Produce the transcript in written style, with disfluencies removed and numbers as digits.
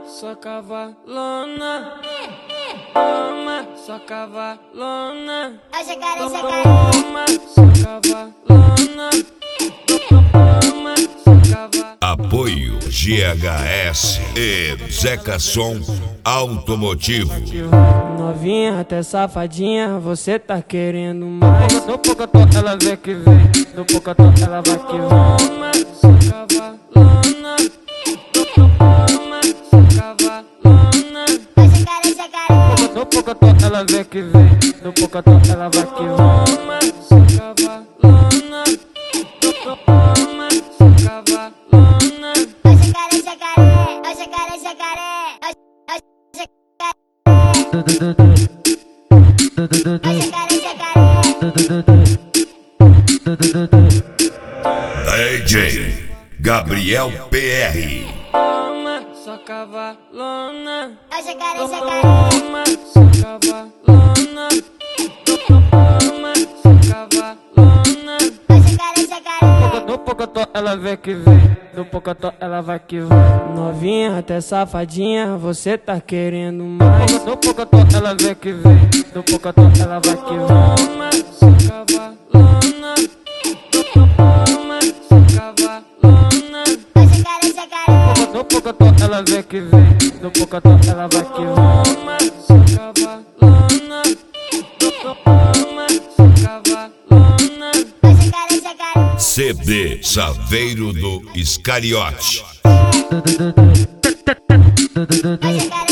sua cavalona. Toma, sua cavalona. Toma, sua cavalona. Toma, sua cavalona. Apoio GHS e Zeca Som Automotivo. Novinha até safadinha, você tá querendo mais. Do pocotó ela vem que vem, do pocotó ela vai que vai. Toma, sua cavalona. Toma, sua cavalona. Do pocotó ela vem que vem, do pocotó ela vai que vai. Toma, sua cavalona. Toma, sua cavalona. DJ Gabriel PR. Toma, sua cavalona. Toma, sua cavalona. Toma, sua cavalona. Do pocotó ela vem que vem, do pocotó ela vai que vai. Novinha até safadinha, você tá querendo mais. Do pocotó ela vem que vem, do pocotó ela vai que vai. Toma, sua cavalona. Toma, sua cavalona. Do pocotó ela vem que vem, do pocotó ela vai que vai. Toma, sua cavalona. Toma, sua cavalona. CD Saveiro do Iscariote.